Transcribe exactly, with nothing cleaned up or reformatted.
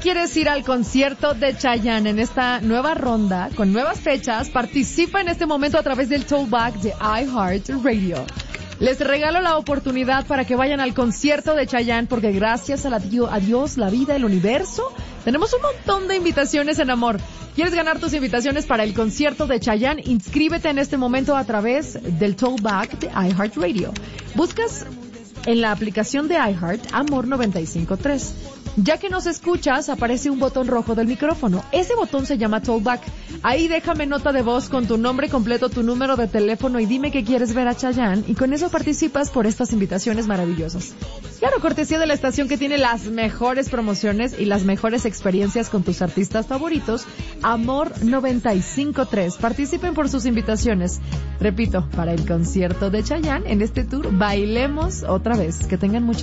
quieres ir al concierto de Chayanne en esta nueva ronda, con nuevas fechas, participa en este momento a través del Tollback de iHeartRadio. Les regalo la oportunidad para que vayan al concierto de Chayanne, porque gracias a, la, a Dios, la vida, el universo, tenemos un montón de invitaciones en amor. ¿Quieres ganar tus invitaciones para el concierto de Chayanne? Inscríbete en este momento a través del Tollback de iHeartRadio. Buscas en la aplicación de iHeart Amor noventa y cinco punto tres. Ya que nos escuchas, aparece un botón rojo del micrófono. Ese botón se llama Tollback. Ahí déjame nota de voz con tu nombre completo, tu número de teléfono y dime que quieres ver a Chayanne, y con eso participas por estas invitaciones maravillosas. Claro, cortesía de la estación que tiene las mejores promociones y las mejores experiencias con tus artistas favoritos, Amor noventa y cinco punto tres. Participen por sus invitaciones. Repito, para el concierto de Chayanne, en este tour, bailemos otra vez. Que tengan mucha